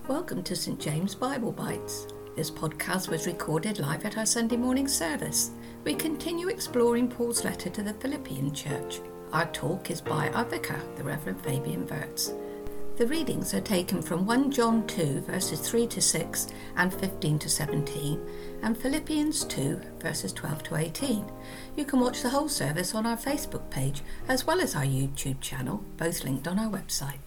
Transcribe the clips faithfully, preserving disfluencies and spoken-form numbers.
Welcome to St James Bible Bites. This podcast was recorded live at our Sunday morning service. We continue exploring Paul's letter to the Philippian church. Our talk is by our vicar, the Reverend Fabian Wirtz. The readings are taken from First John two verses three to six and fifteen to seventeen and Philippians two verses twelve to eighteen. You can watch the whole service on our Facebook page as well as our YouTube channel, both linked on our website.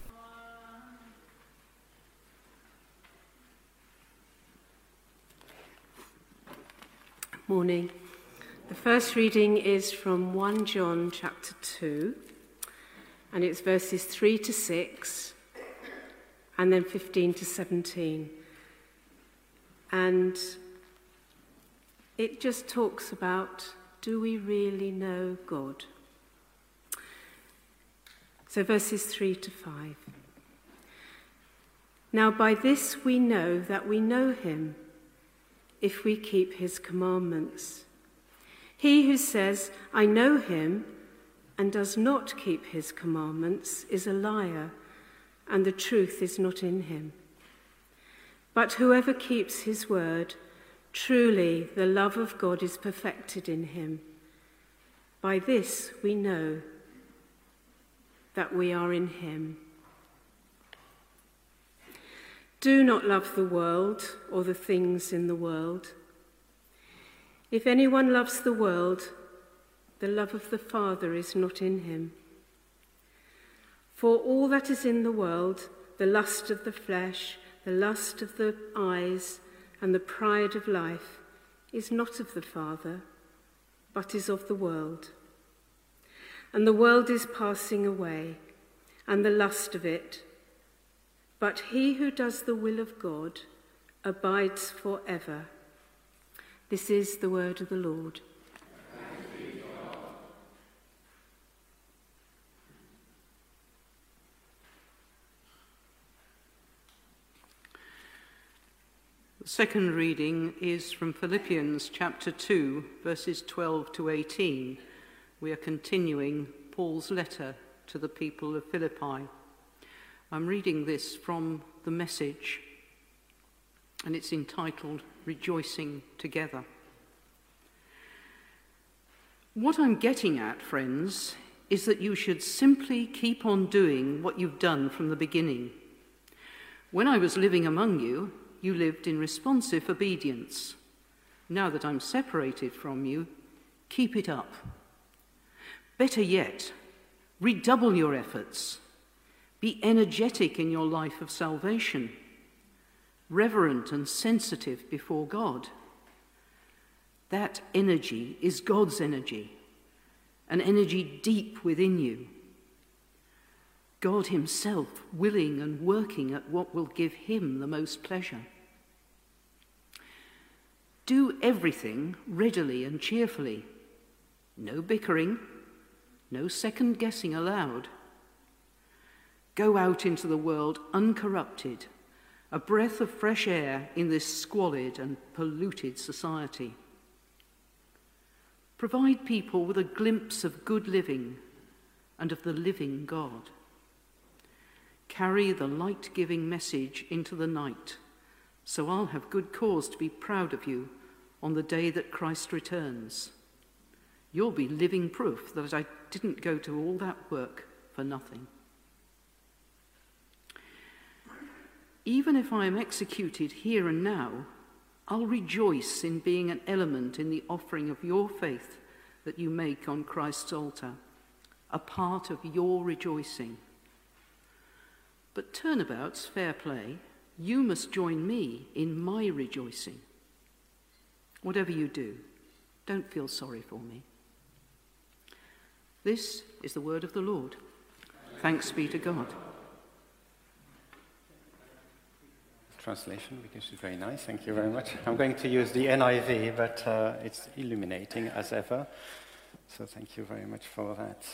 Morning. The first reading is from First John chapter two, and it's verses three to six and then fifteen to seventeen. And it just talks about, do we really know God? So verses three to five. Now by this we know that we know him, if we keep his commandments. He who says, I know him, and does not keep his commandments is a liar, and the truth is not in him. But whoever keeps his word, truly the love of God is perfected in him. By this we know that we are in him. Do not love the world or the things in the world. If anyone loves the world, the love of the Father is not in him. For all that is in the world, the lust of the flesh, the lust of the eyes, and the pride of life, is not of the Father, but is of the world. And the world is passing away, and the lust of it, but he who does the will of God abides forever. This is the word of the Lord. Thanks be to God. The second reading is from Philippians chapter two, verses twelve to eighteen. We are continuing Paul's letter to the people of Philippi. I'm reading this from the Message, and it's entitled Rejoicing Together. What I'm getting at, friends, is that you should simply keep on doing what you've done from the beginning. When I was living among you, you lived in responsive obedience. Now that I'm separated from you, keep it up. Better yet, redouble your efforts. Be energetic in your life of salvation, reverent and sensitive before God. That energy is God's energy, an energy deep within you. God himself willing and working at what will give him the most pleasure. Do everything readily and cheerfully. No bickering, no second guessing allowed. Go out into the world uncorrupted, a breath of fresh air in this squalid and polluted society. Provide people with a glimpse of good living and of the living God. Carry the light-giving message into the night, so I'll have good cause to be proud of you on the day that Christ returns. You'll be living proof that I didn't go to all that work for nothing. Even if I am executed here and now, I'll rejoice in being an element in the offering of your faith that you make on Christ's altar, a part of your rejoicing. But turnabout's fair play. You must join me in my rejoicing. Whatever you do, don't feel sorry for me. This is the word of the Lord. Thanks be to God. Translation, because it's very nice. Thank you very much. I'm going to use the N I V, but uh, it's illuminating as ever. So thank you very much for that.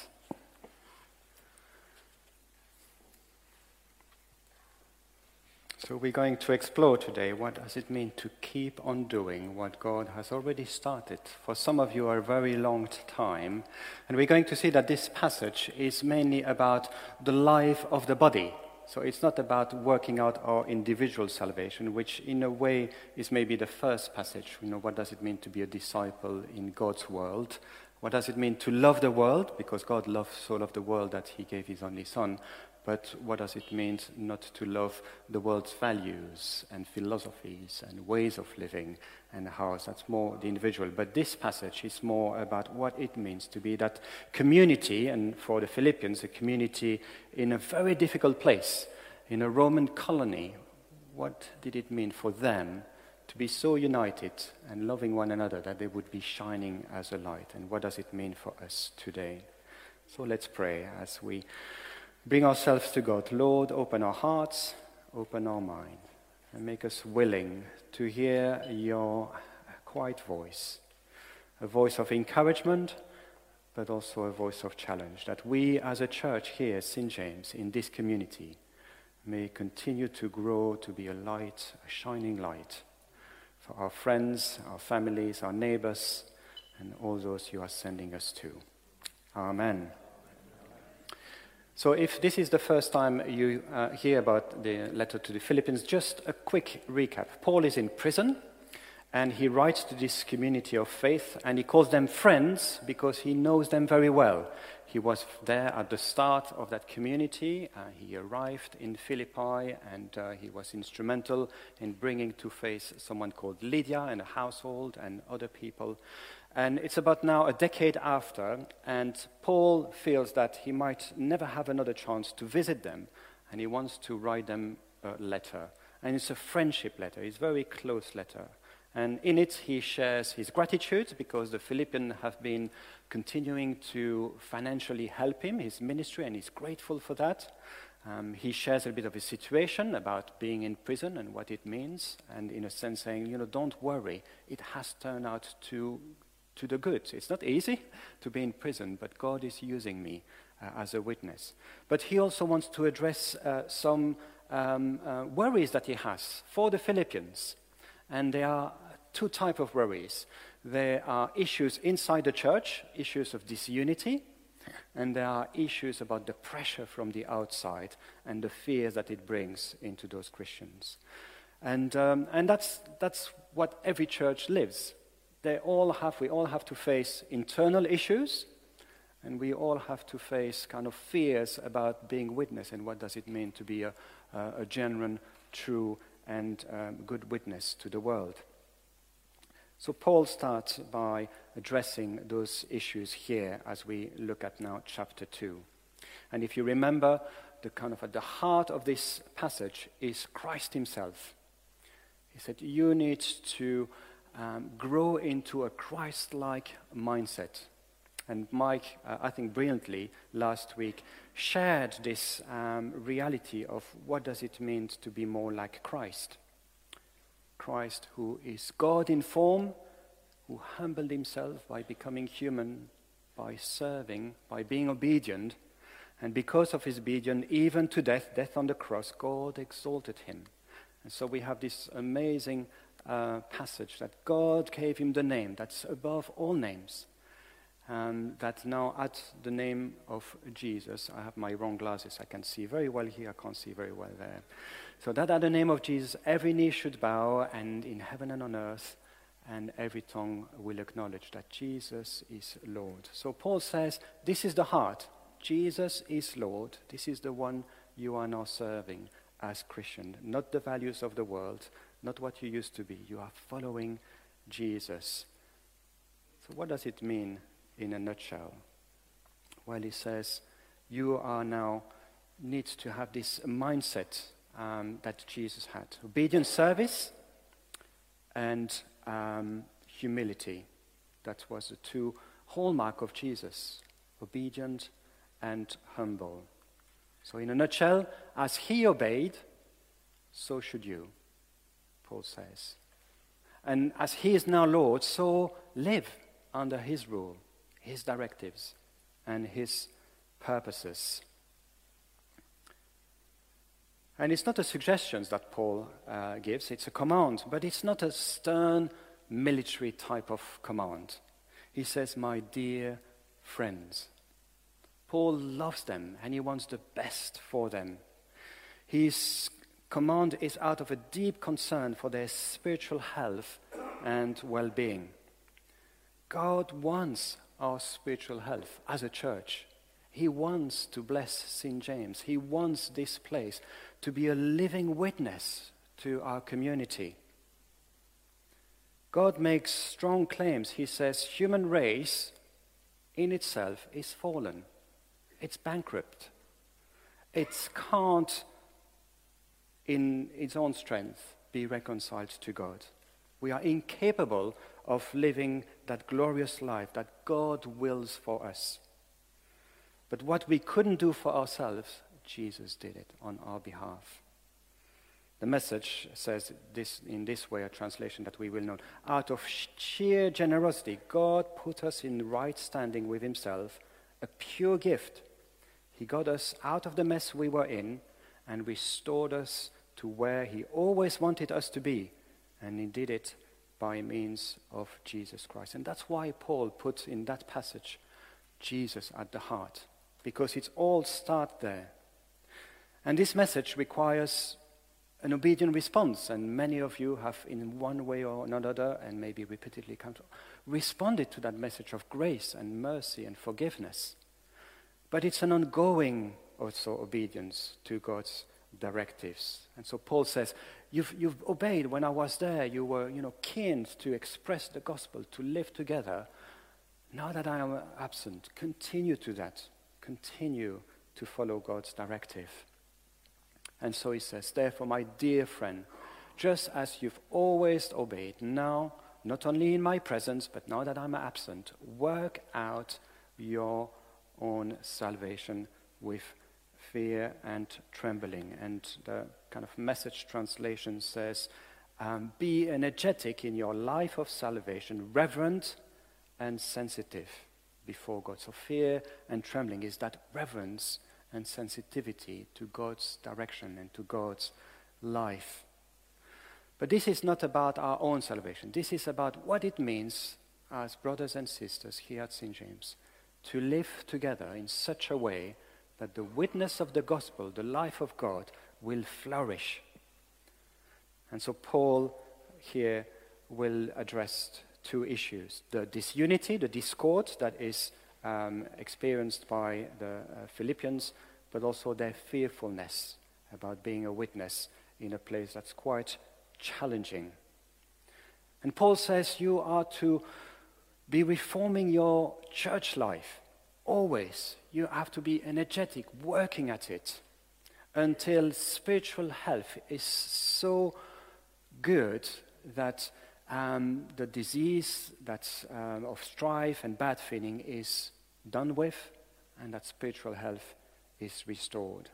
So we're going to explore today what does it mean to keep on doing what God has already started for some of you a very long time. And we're going to see that this passage is mainly about the life of the body. So it's not about working out our individual salvation, which in a way is maybe the first passage. You know, what does it mean to be a disciple in God's world? What does it mean to love the world? Because God loved so loved the world that he gave his only son. But what does it mean not to love the world's values and philosophies and ways of living and how? That's more the individual. But this passage is more about what it means to be that community, and for the Philippians, a community in a very difficult place, in a Roman colony. What did it mean for them to be so united and loving one another that they would be shining as a light? And what does it mean for us today? So let's pray as we bring ourselves to God. Lord, open our hearts, open our mind, and make us willing to hear your quiet voice, a voice of encouragement, but also a voice of challenge, that we as a church here, Saint James, in this community, may continue to grow to be a light, a shining light, for our friends, our families, our neighbors, and all those you are sending us to. Amen. So if this is the first time you uh, hear about the letter to the Philippians, just a quick recap. Paul is in prison, and he writes to this community of faith, and he calls them friends because he knows them very well. He was there at the start of that community. Uh, he arrived in Philippi, and uh, he was instrumental in bringing to faith someone called Lydia and a household and other people. And it's about now a decade after, and Paul feels that he might never have another chance to visit them, and he wants to write them a letter. And it's a friendship letter. It's a very close letter. And in it, he shares his gratitude because the Philippians have been continuing to financially help him, his ministry, and he's grateful for that. Um, he shares a bit of his situation about being in prison and what it means, and in a sense saying, you know, don't worry, it has turned out to to the good. It's not easy to be in prison, but God is using me uh, as a witness. But he also wants to address uh, some um, uh, worries that he has for the Philippians. And there are two types of worries. There are issues inside the church, issues of disunity, and there are issues about the pressure from the outside and the fear that it brings into those Christians. And um, and that's that's what every church lives. They all have, we all have to face internal issues, and we all have to face kind of fears about being witness and what does it mean to be a, a, a genuine, true, and um, good witness to the world. So Paul starts by addressing those issues here as we look at now chapter two. And if you remember, the kind of at the heart of this passage is Christ himself. He said, you need to Um, grow into a Christ-like mindset. And Mike, uh, I think brilliantly, last week, shared this um, reality of what does it mean to be more like Christ. Christ who is God in form, who humbled himself by becoming human, by serving, by being obedient. And because of his obedience, even to death, death on the cross, God exalted him. And so we have this amazing Uh, passage that God gave him the name that's above all names, and that now at the name of Jesus, I have my wrong glasses, I can see very well here, I can't see very well there. So that at the name of Jesus, every knee should bow, and in heaven and on earth, and every tongue will acknowledge that Jesus is Lord. So Paul says, this is the heart. Jesus is Lord. This is the one you are now serving as Christian, not the values of the world, not what you used to be. You are following Jesus. So what does it mean in a nutshell? Well, he says, you are now need to have this mindset um, that Jesus had. Obedient service and um, humility. That was the two hallmark of Jesus. Obedient and humble. So in a nutshell, as he obeyed, so should you, Paul says. And as he is now Lord, so live under his rule, his directives, and his purposes. And it's not a suggestion that Paul uh, gives, it's a command, but it's not a stern military type of command. He says, my dear friends. Paul loves them and he wants the best for them. His command is out of a deep concern for their spiritual health and well-being. God wants our spiritual health as a church. He wants to bless Saint James. He wants this place to be a living witness to our community. God makes strong claims. He says human race in itself is fallen. It's bankrupt. It can't, in its own strength, be reconciled to God. We are incapable of living that glorious life that God wills for us. But what we couldn't do for ourselves, Jesus did it on our behalf. The Message says this in this way, a translation that we will know. Out of sheer generosity, God put us in right standing with himself, a pure gift. He got us out of the mess we were in and restored us to where he always wanted us to be. And he did it by means of Jesus Christ. And that's why Paul put in that passage Jesus at the heart, because it all starts there. And this message requires an obedient response, and many of you have in one way or another, and maybe repeatedly, responded to that message of grace and mercy and forgiveness. But it's an ongoing also obedience to God's directives. And so Paul says, you've, you've obeyed when I was there. You were, you know, keen to express the gospel, to live together. Now that I am absent, continue to that. Continue to follow God's directive. And so he says, therefore, my dear friend, just as you've always obeyed, now, not only in my presence, but now that I'm absent, work out your own salvation with fear and trembling. And the kind of Message translation says, um, be energetic in your life of salvation, reverent and sensitive before God. So fear and trembling is that reverence and sensitivity to God's direction and to God's life. But this is not about our own salvation. This is about what it means as brothers and sisters here at Saint James to live together in such a way that the witness of the gospel, the life of God, will flourish. And so Paul here will address two issues: the disunity, the discord that is um, experienced by the uh, Philippians, but also their fearfulness about being a witness in a place that's quite challenging. And Paul says you are to be reforming your church life. Always. You have to be energetic, working at it, until spiritual health is so good that um, the disease that's, um, of strife and bad feeling is done with, and that spiritual health is restored.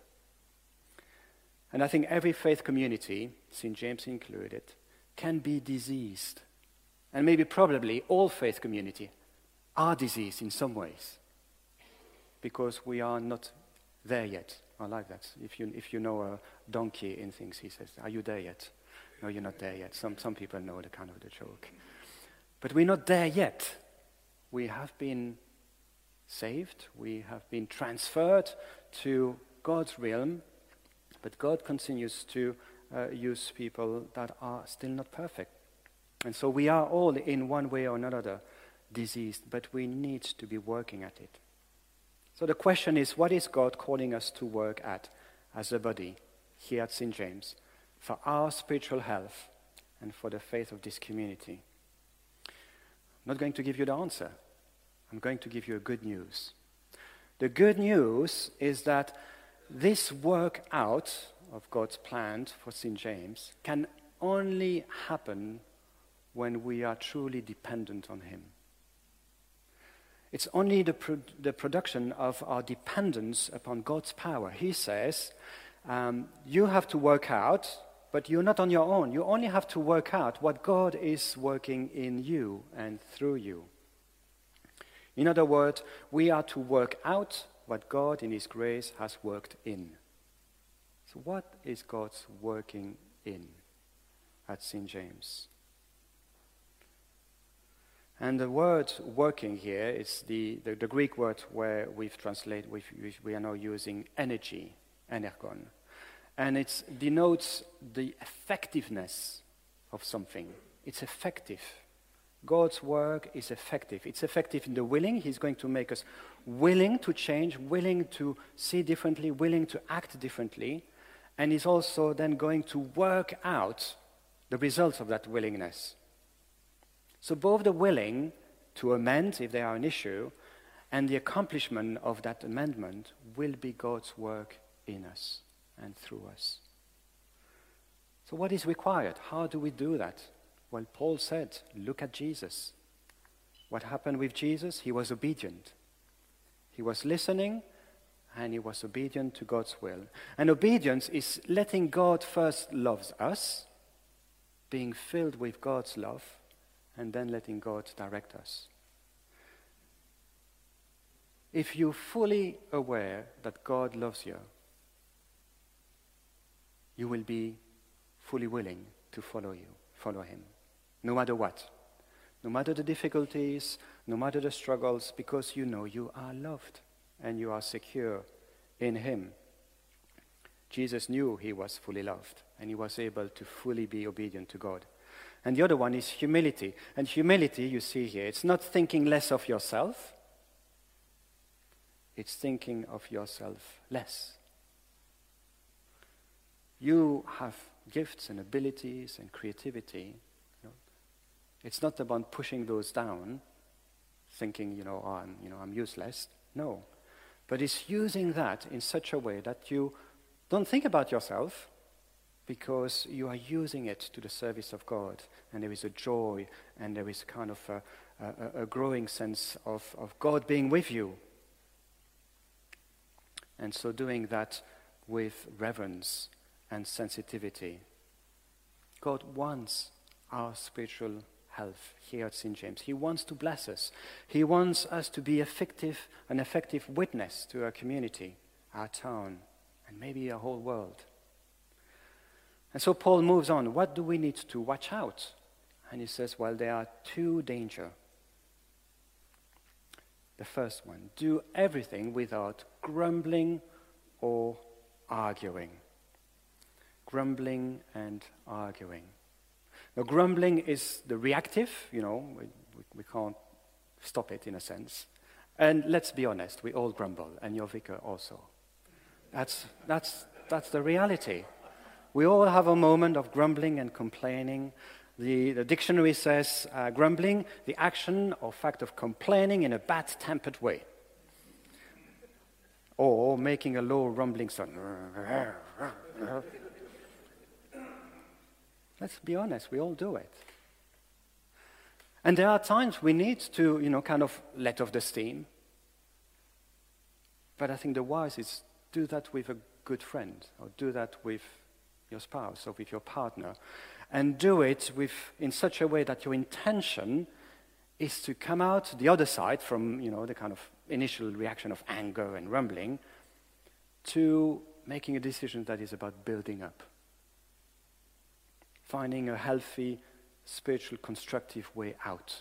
And I think every faith community, Saint James included, can be diseased. And maybe probably all faith community are diseased in some ways, because we are not there yet. I like that. If you if you know a donkey in things, he says, are you there yet? No, you're not there yet. Some some people know the kind of the joke. But we're not there yet. We have been saved. We have been transferred to God's realm, but God continues to uh, use people that are still not perfect. And so we are all in one way or another diseased, but we need to be working at it. So the question is, what is God calling us to work at as a body here at Saint James for our spiritual health and for the faith of this community? I'm not going to give you the answer. I'm going to give you a good news. The good news is that this work out of God's plan for Saint James can only happen when we are truly dependent on him. It's only the, pro- the production of our dependence upon God's power. He says, um, you have to work out, but you're not on your own. You only have to work out what God is working in you and through you. In other words, we are to work out what God in his grace has worked in. So what is God's working in at Saint James? And the word working here is the, the, the Greek word where we've translated, we've, we are now using energy, energon. And it denotes the effectiveness of something. It's effective. God's work is effective. It's effective in the willing. He's going to make us willing to change, willing to see differently, willing to act differently. And He's also then going to work out the results of that willingness. So both the willing to amend if there are an issue and the accomplishment of that amendment will be God's work in us and through us. So what is required? How do we do that? Well, Paul said, look at Jesus. What happened with Jesus? He was obedient. He was listening and he was obedient to God's will. And obedience is letting God first love us, being filled with God's love, and then letting God direct us. If you're fully aware that God loves you, you will be fully willing to follow you, follow Him, no matter what, no matter the difficulties, no matter the struggles, because you know you are loved and you are secure in Him. Jesus knew He was fully loved and He was able to fully be obedient to God. And the other one is humility. And humility, you see here, it's not thinking less of yourself, it's thinking of yourself less. You have gifts and abilities and creativity. You know. It's not about pushing those down, thinking, you know, oh, I'm, you know, I'm useless. No. But it's using that in such a way that you don't think about yourself, because you are using it to the service of God, and there is a joy, and there is kind of a, a, a growing sense of, of God being with you. And so doing that with reverence and sensitivity. God wants our spiritual health here at Saint James. He wants to bless us. He wants us to be effective, an effective witness to our community, our town, and maybe our whole world. And so Paul moves on. What do we need to watch out? And he says, well, there are two dangers. The first one, do everything without grumbling or arguing. Grumbling and arguing. Now, grumbling is the reactive, you know, we, we, we can't stop it in a sense. And let's be honest, we all grumble, and your vicar also. That's, that's, that's the reality. We all have a moment of grumbling and complaining. The, the dictionary says uh, grumbling, the action or fact of complaining in a bad-tempered way. Or making a low rumbling sound. Let's be honest, we all do it. And there are times we need to, you know, kind of let off the steam. But I think the wise is do that with a good friend, or do that with your spouse or with your partner, and do it with in such a way that your intention is to come out the other side from, you know, the kind of initial reaction of anger and rumbling to making a decision that is about building up, finding a healthy, spiritual, constructive way out.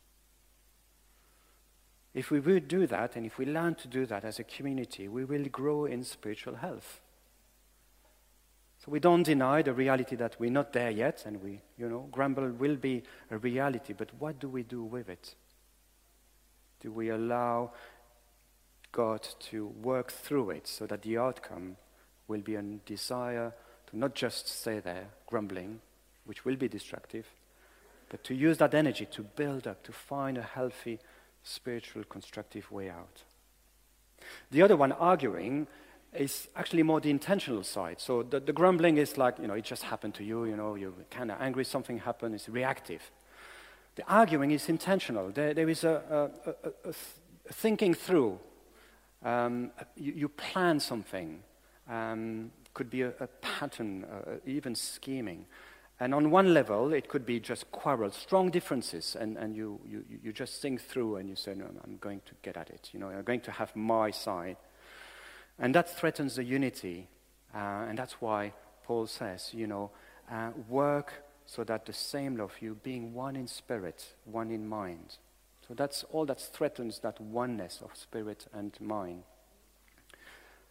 If we will do that, and if we learn to do that as a community, we will grow in spiritual health. So we don't deny the reality that we're not there yet, and we, you know, grumble will be a reality, but what do we do with it? Do we allow God to work through it so that the outcome will be a desire to not just stay there grumbling, which will be destructive, but to use that energy to build up, to find a healthy, spiritual, constructive way out. The other one, arguing, is actually more the intentional side. So the, the grumbling is like, you know, it just happened to you, you know, you're kind of angry, something happened, it's reactive. The arguing is intentional. There, there is a, a, a, a th- thinking through. Um, you, you plan something. Um, could be a, a pattern, uh, even scheming. And on one level, it could be just quarrels, strong differences, and, and you, you, you just think through and you say, no, I'm going to get at it. You know, I'm going to have my side. And that threatens the unity. Uh, and that's why Paul says, you know, uh, work so that the same love, you being one in spirit, one in mind. So that's all that threatens that oneness of spirit and mind.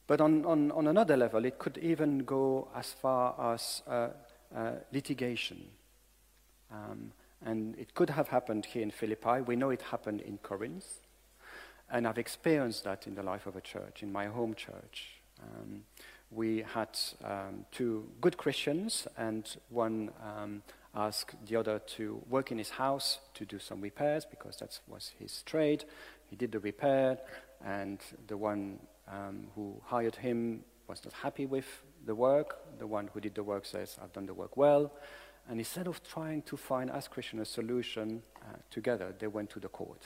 But on, on, on another level, it could even go as far as uh, uh, litigation. Um, and it could have happened here in Philippi. We know it happened in Corinth. And I've experienced that in the life of a church, in my home church. Um, we had um, two good Christians, and one um, asked the other to work in his house to do some repairs, because that was his trade. He did the repair, and the one um, who hired him was not happy with the work. The one who did the work says, I've done the work well. And instead of trying to find, as Christians, a solution uh, together, they went to the court.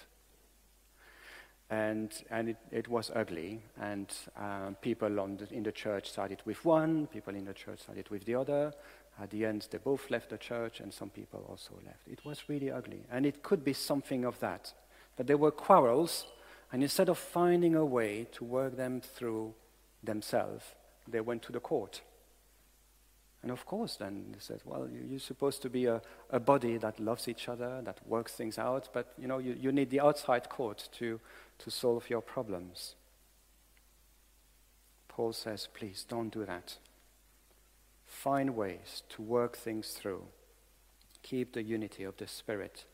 And, and it, it was ugly, and um, people on the, in the church sided with one, people in the church sided with the other. At the end, they both left the church, and some people also left. It was really ugly, and it could be something of that. But there were quarrels, and instead of finding a way to work them through themselves, they went to the court. And of course, then they said, well, you're supposed to be a, a body that loves each other, that works things out, but you know, you, you need the outside court to, to solve your problems. Paul says, please don't do that. Find ways to work things through. Keep the unity of the Spirit.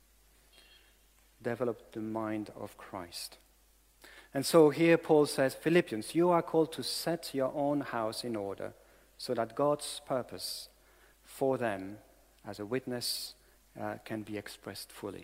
Develop the mind of Christ. And so here Paul says, Philippians, you are called to set your own house in order, so that God's purpose for them as a witness uh, can be expressed fully.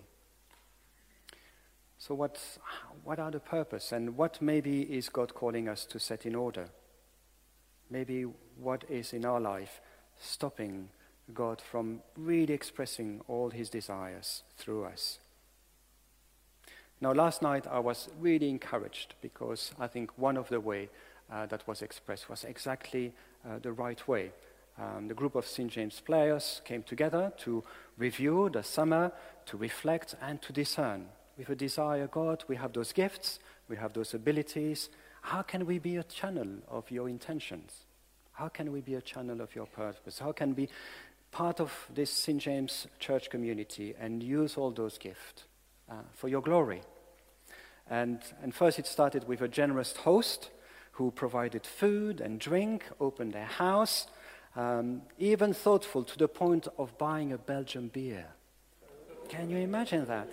So what, what are the purpose, and what maybe is God calling us to set in order? Maybe what is in our life stopping God from really expressing all his desires through us? Now, last night I was really encouraged, because I think one of the way uh, that was expressed was exactly uh, the right way. Um, the group of Saint James players came together to review the summer, to reflect and to discern. With a desire, God, we have those gifts, we have those abilities. How can we be a channel of your intentions? How can we be a channel of your purpose? How can we be part of this Saint James church community and use all those gifts uh, for your glory? And, and first it started with a generous host who provided food and drink, opened their house, um, even thoughtful to the point of buying a Belgian beer. Can you imagine that?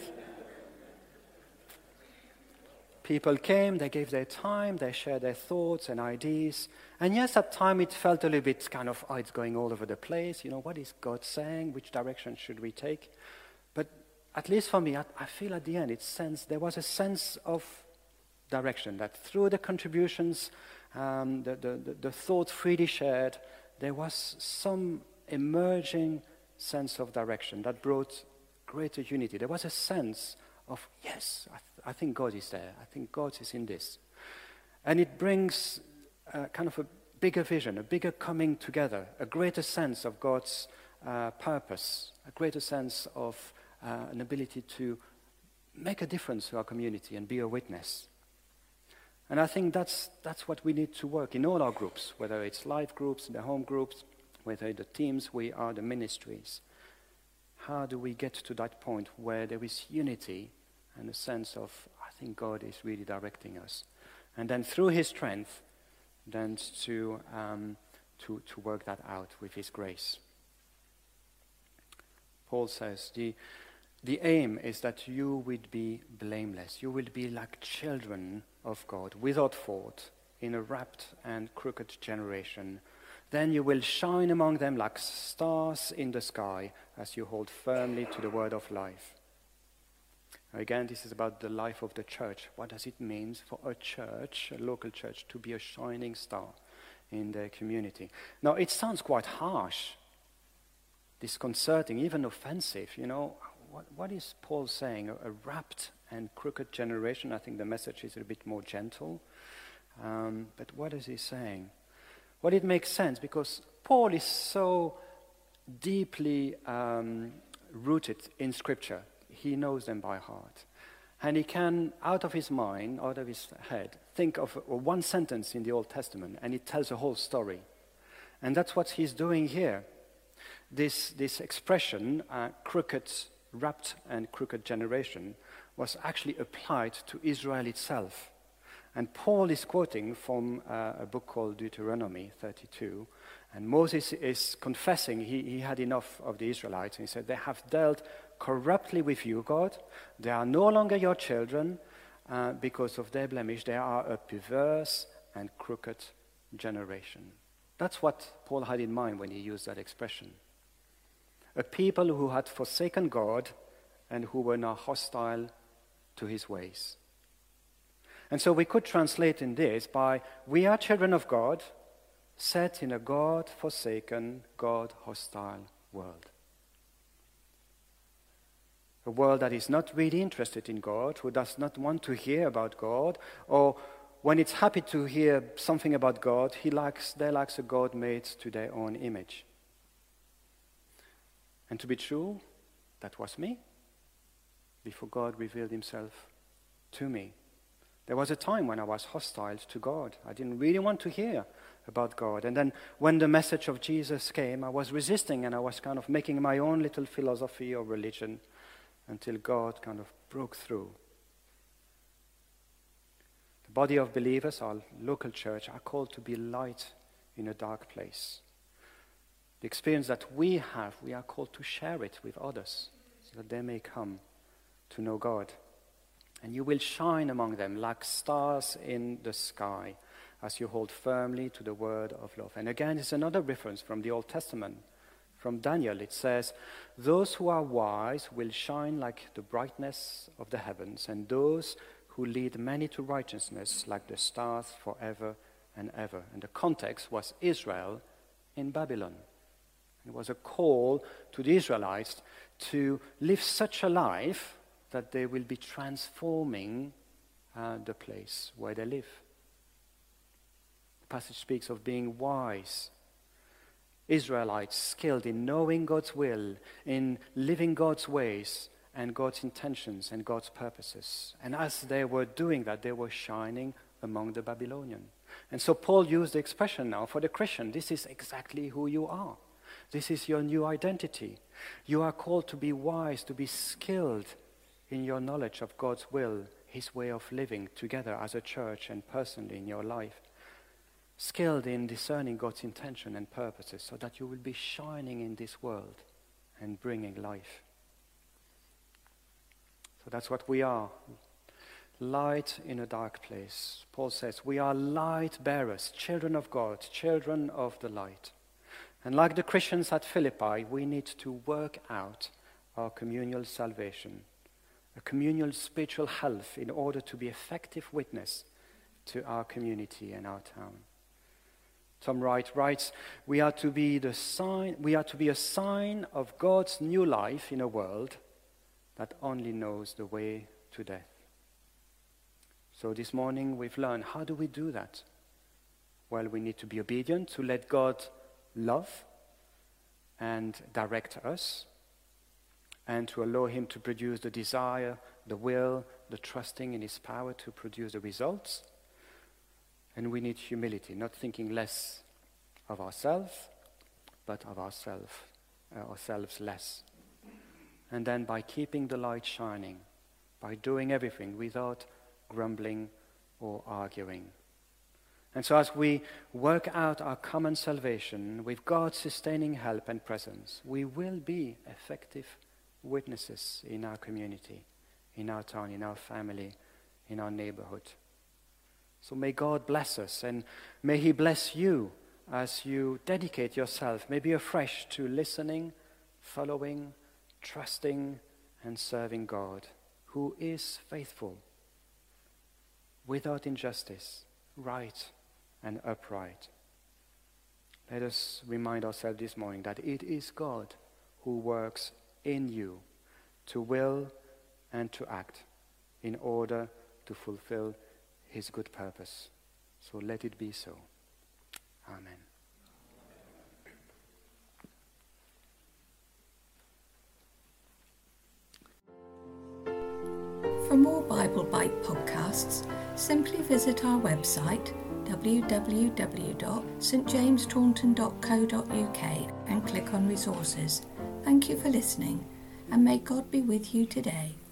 People came, they gave their time, they shared their thoughts and ideas. And yes, at times it felt a little bit kind of, oh, it's going all over the place. You know, what is God saying? Which direction should we take? But at least for me, I, I feel at the end, it sense, there was a sense of direction, that through the contributions, um, the, the, the, the thought freely shared, there was some emerging sense of direction that brought greater unity. There was a sense of, yes, I, th- I think God is there. I think God is in this. And it brings uh, kind of a bigger vision, a bigger coming together, a greater sense of God's uh, purpose, a greater sense of uh, an ability to make a difference to our community and be a witness. And I think that's that's what we need to work in all our groups, whether it's life groups, the home groups, whether the teams, we are the ministries. How do we get to that point where there is unity and a sense of, I think God is really directing us. And then through his strength, then to, um, to, to work that out with his grace. Paul says, the, the aim is that you would be blameless. You will be like children of God, without fault, in a wrapped and crooked generation. Then you will shine among them like stars in the sky as you hold firmly to the word of life. Again, this is about the life of the church. What does it mean for a church, a local church, to be a shining star in their community? Now, it sounds quite harsh, disconcerting, even offensive. You know, what, what is Paul saying? A, a wrapped and crooked generation? I think the message is a bit more gentle. Um, but what is he saying? Well, it makes sense because Paul is so deeply um, rooted in Scripture. He knows them by heart. And he can, out of his mind, out of his head, think of one sentence in the Old Testament, and it tells a whole story. And that's what he's doing here. This, this expression, uh, crooked, wrapped and crooked generation, was actually applied to Israel itself. And Paul is quoting from uh, a book called Deuteronomy thirty-two. And Moses is confessing he, he had enough of the Israelites. And he said, they have dealt corruptly with you, God. They are no longer your children uh, because of their blemish. They are a perverse and crooked generation. That's what Paul had in mind when he used that expression. A people who had forsaken God and who were now hostile to his ways. And so we could translate in this by, we are children of God, set in a God-forsaken, God-hostile world. A world that is not really interested in God, who does not want to hear about God, or when it's happy to hear something about God, he likes, they likes a God made to their own image. And to be true, that was me, before God revealed himself to me. There was a time when I was hostile to God. I didn't really want to hear about God. And then when the message of Jesus came, I was resisting and I was kind of making my own little philosophy or religion until God kind of broke through. The body of believers, our local church, are called to be light in a dark place. The experience that we have, we are called to share it with others so that they may come to know God. And you will shine among them like stars in the sky as you hold firmly to the word of love. And again, it's another reference from the Old Testament. From Daniel, it says, those who are wise will shine like the brightness of the heavens, and those who lead many to righteousness like the stars forever and ever. And the context was Israel in Babylon. It was a call to the Israelites to live such a life that they will be transforming uh, the place where they live. The passage speaks of being wise. Israelites skilled in knowing God's will, in living God's ways and God's intentions and God's purposes. And as they were doing that, they were shining among the Babylonians. And so Paul used the expression now for the Christian. This is exactly who you are. This is your new identity. You are called to be wise, to be skilled in your knowledge of God's will, his way of living together as a church and personally in your life. Skilled in discerning God's intention and purposes so that you will be shining in this world and bringing life. So that's what we are. Light in a dark place. Paul says we are light bearers, children of God, children of the light. And like the Christians at Philippi, we need to work out our communal salvation, a communal spiritual health in order to be effective witness to our community and our town. Tom Wright writes, we are to be the sign, we are to be a sign of God's new life in a world that only knows the way to death. So this morning we've learned, how do we do that? Well, we need to be obedient to let God love and direct us, and to allow him to produce the desire, the will, the trusting in his power to produce the results. And we need humility, not thinking less of ourselves, but of ourselves, uh, ourselves less. And then by keeping the light shining, by doing everything without grumbling or arguing. And so as we work out our common salvation with God's sustaining help and presence, we will be effective witnesses in our community, in our town, in our family, in our neighborhood. So may God bless us, and may he bless you as you dedicate yourself, maybe afresh, to listening, following, trusting, and serving God, who is faithful, without injustice, right and upright. Let us remind ourselves this morning that it is God who works in you to will and to act in order to fulfill his good purpose. So let it be so. Amen. For more Bible Bite podcasts, simply visit our website w w w dot st james taunton dot co dot u k and click on resources. Thank you for listening, and may God be with you today.